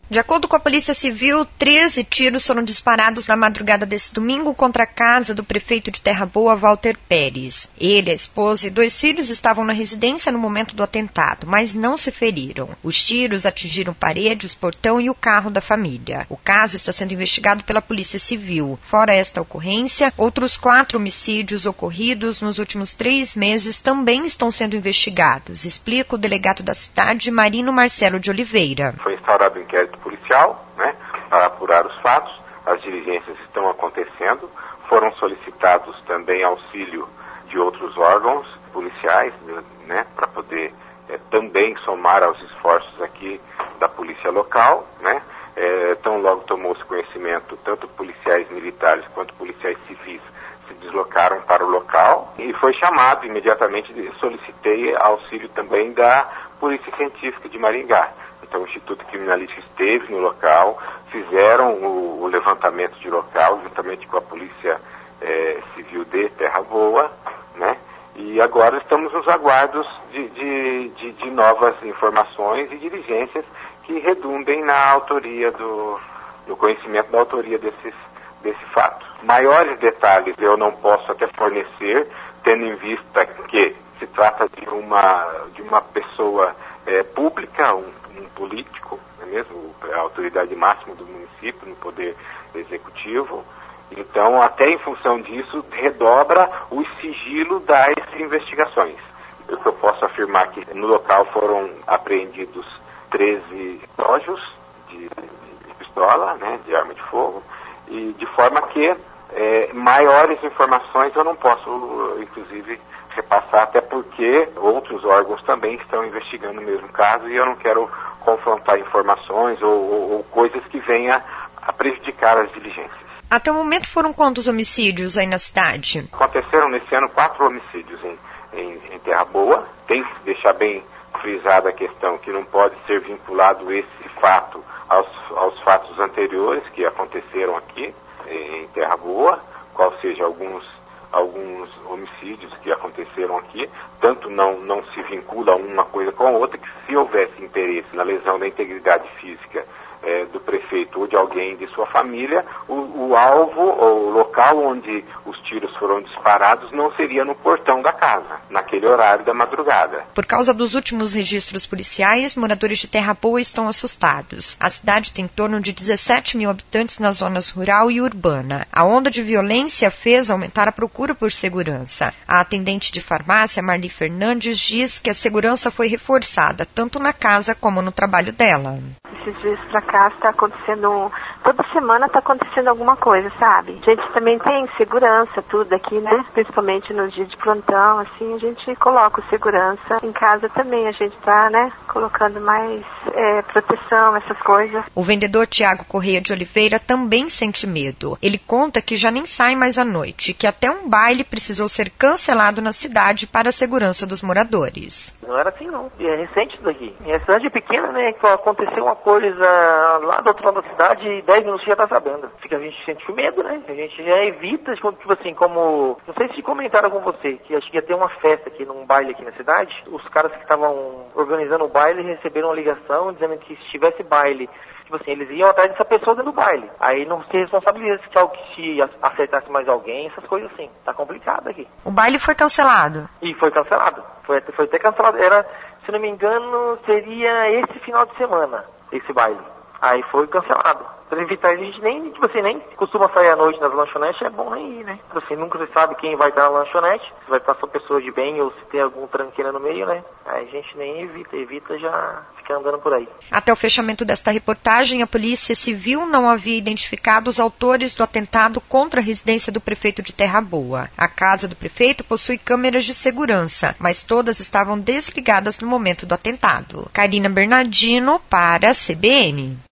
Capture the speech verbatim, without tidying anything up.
De acordo com a Polícia Civil, treze tiros foram disparados na madrugada desse domingo contra a casa do prefeito de Terra Boa, Walter Pérez. Ele, a esposa e dois filhos estavam na residência no momento do atentado, mas não se feriram. Os tiros atingiram paredes, portão e o carro da família. O caso está sendo investigado pela Polícia Civil. Fora esta ocorrência, outros quatro homicídios ocorridos nos últimos três meses também estão sendo investigados, explica o delegado da cidade, Marino Marcelo de Oliveira. Foi instaurado um inquérito policial, né, para apurar os fatos. As diligências estão acontecendo. Foram solicitados também auxílio de outros órgãos policiais, né, para poder é, também somar aos esforços aqui da polícia local, né. É, tão logo tomou-se conhecimento, tanto policiais militares quanto policiais civis se deslocaram para o local e foi chamado imediatamente, solicitei auxílio também da Polícia Científica de Maringá. Então o Instituto Criminalístico esteve no local, fizeram o, o levantamento de local juntamente com a Polícia eh, Civil de Terra Boa, né? E agora estamos nos aguardos de, de, de, de novas informações e diligências que redundem na autoria do, no conhecimento da autoria desses, desse fato. Maiores detalhes eu não posso até fornecer, tendo em vista que se trata de uma, de uma pessoa é, pública, um, um político, não é mesmo? A autoridade máxima do município, no poder executivo. Então, até em função disso, redobra o sigilo das investigações. O que eu posso afirmar que no local foram apreendidos treze relógios de, de pistola, né, de arma de fogo, e de forma que é, maiores informações eu não posso, inclusive, repassar, até porque outros órgãos também estão investigando o mesmo caso e eu não quero confrontar informações ou, ou, ou coisas que venham a prejudicar as diligências. Até o momento foram quantos homicídios aí na cidade? Aconteceram nesse ano quatro homicídios em, em, em Terra Boa. Tem que deixar bem frisada a questão que não pode ser vinculado esse fato aos, aos fatos anteriores que aconteceram aqui em Terra Boa, qual seja alguns, alguns homicídios que aconteceram aqui, tanto não, não se vincula uma coisa com a outra, que se houvesse interesse na lesão da integridade física É, do prefeito ou de alguém de sua família, o, o alvo ou o local onde os tiros foram disparados não seria no portão da casa, naquele horário da madrugada. Por causa dos últimos registros policiais, moradores de Terra Boa estão assustados. A cidade tem em torno de dezessete mil habitantes nas zonas rural e urbana. A onda de violência fez aumentar a procura por segurança. A atendente de farmácia, Marli Fernandes, diz que a segurança foi reforçada, tanto na casa como no trabalho dela. Esses dias pra cá está acontecendo, toda semana está acontecendo alguma coisa, sabe? A gente também tem segurança, tudo aqui, né? Principalmente nos dias de plantão, assim, a gente coloca o segurança. Em casa também a gente tá, né, colocando mais é, proteção, essas coisas. O vendedor Tiago Correia de Oliveira também sente medo. Ele conta que já nem sai mais à noite, que até um baile precisou ser cancelado na cidade para a segurança dos moradores. Não era assim não, é recente isso daqui. É a cidade pequena, né, que aconteceu uma coisa lá do outro lado da cidade e dez minutos já tá sabendo. Fica, a gente sente medo, né? A gente já evita, tipo assim, como... Não sei se comentaram com você, que acho que ia ter uma festa aqui, num baile aqui na cidade. Os caras que estavam organizando o baile receberam uma ligação dizendo que se tivesse baile, tipo assim, eles iam atrás dessa pessoa dentro do baile. Aí não se responsabiliza se, algo, se acertasse mais alguém, essas coisas assim. Tá complicado aqui. O baile foi cancelado? E foi cancelado. Foi, foi até cancelado. Era, se não me engano, seria esse final de semana, esse baile. Aí foi cancelado. Pra evitar, a gente nem, tipo assim, nem costuma sair à noite nas lanchonetes, é bom nem ir, né? Tipo assim, nunca se sabe quem vai estar na lanchonete, se vai estar só pessoa de bem ou se tem algum tranqueira no meio, né? Aí a gente nem evita, evita já ficar andando por aí. Até o fechamento desta reportagem, a Polícia Civil não havia identificado os autores do atentado contra a residência do prefeito de Terra Boa. A casa do prefeito possui câmeras de segurança, mas todas estavam desligadas no momento do atentado. Karina Bernardino para a C B N.